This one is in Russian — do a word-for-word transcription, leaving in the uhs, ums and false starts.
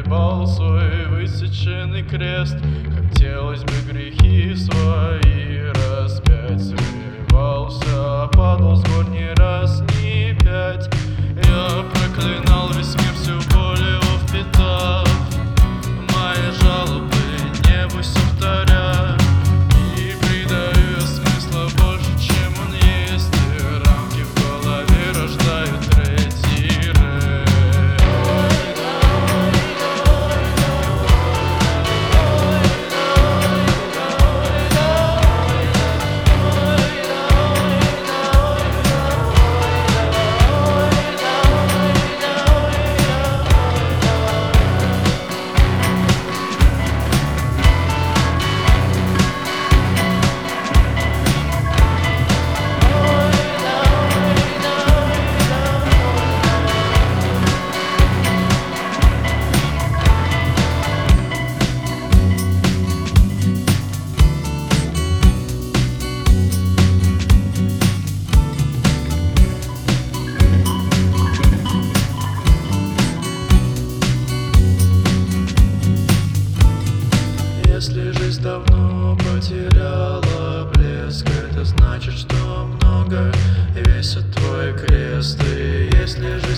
погребал свой высеченный крест. Хотелось бы грехи свои распять. Сомневался, падал с гор не раз, не пять. Я проклинал весь мир, всю боль его впитав, мои жалобы небу все вторя. И придаю я смысла больше, чем он есть, и рамки в голове рождают третий рэп. Если жизнь давно потеряла блеск, это значит, что много весит твой крест. И если